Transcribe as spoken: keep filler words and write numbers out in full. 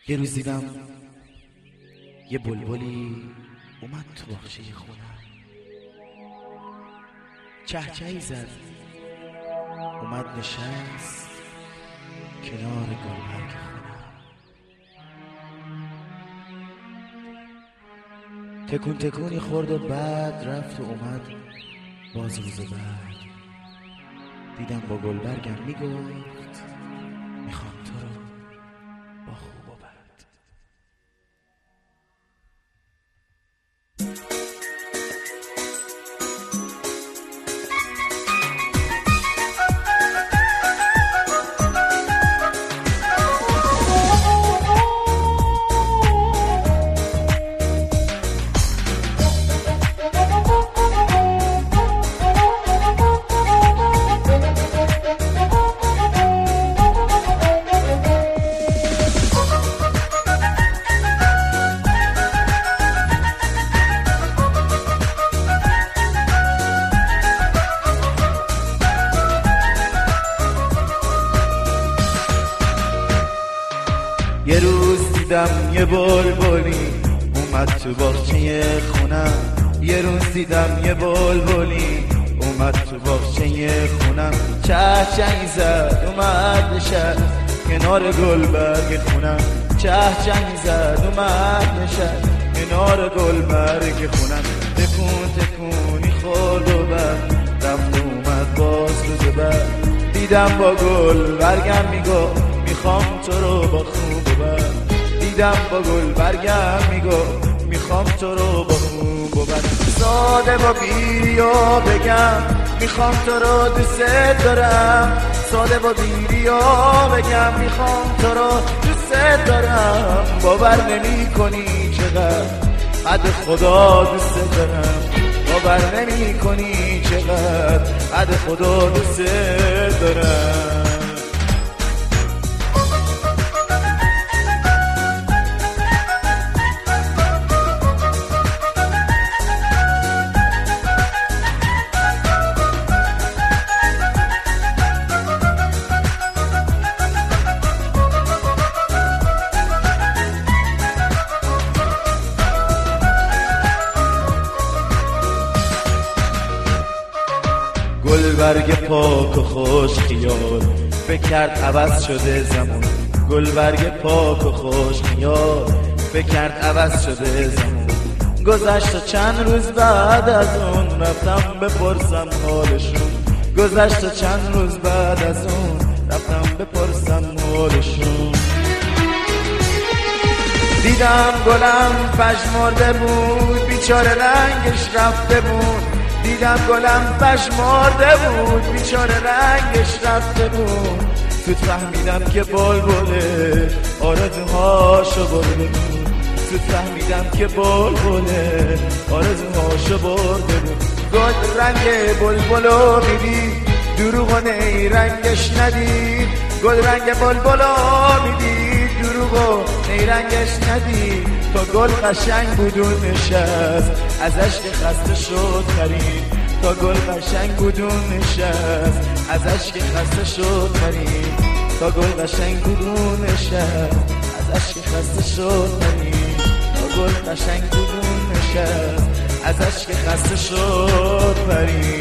یه روز دیدم یه بلبلی اومد تو باغچه خونم، چهچهی زد، اومد نشست کنار گلبرگ خونم. تکون تکونی خورد و بعد رفت و اومد باز روز بعد. دیدم با گلبرگم میگفت میخوام تو رو با خوب و بد. یه روز دیدم یه بلبلی اومد تو باغچه خونم. یه روز دیدم یه بلبلی اومد تو باغچه خونم. چهچهی زد اومد نشست کنار گلبرگ خونم. چهچهی زد اومد نشست کنار گلبرگ خونم. تکون تکونی خورد و بعد رفت اومد باز روز بعد. دیدم با گلبرگم میگفت میخوام تو رو با خوب و بد. دیدم با گلبرگم میگفت میخوام تو رو با خوب و بد. ساده با بیریا بگم میخوام تو رو دوست دارم. ساده با بیریا بگم میخوام تو رو دوست دارم. باور نمی کنی چقدر قد خدا دوست دارم. باور نمی کنی چقدر قد خدا دوست دارم. گلبرگ پاک و خوش خیال فکر کرد عوض شده زمان. گلبرگ پاک و خوش خیال فکر کرد عوض شده زمان. گذشت و چند روز بعد از اون رفتم بپرسم حالشون. گذشت و چند روز بعد از اون رفتم بپرسم حالشون. دیدم گلم پژمرده بود بیچاره رنگش رفته بود. دیدم گلم پژمرده بود بیچاره رنگش رفته بود. زود فهمیدم که بلبله آرزوهاشو برده بود. زود فهمیدم که بلبله آرزوهاشو برده بود. گل رنگ بلبلو میدید دروغ و نیرنگش ندید. گل رنگ بلبلو میدید دروغ و نیرنگش ندید. تا گل قشنگ بود و نشست ازش که خسته شد خرید. تا گل قشنگ بود و نشست ازش که خسته شد خرید. تا گل قشنگ بود و نشست ازش که خسته شد خرید. تا گل قشنگ بود و نشست ازش که خسته شد خرید.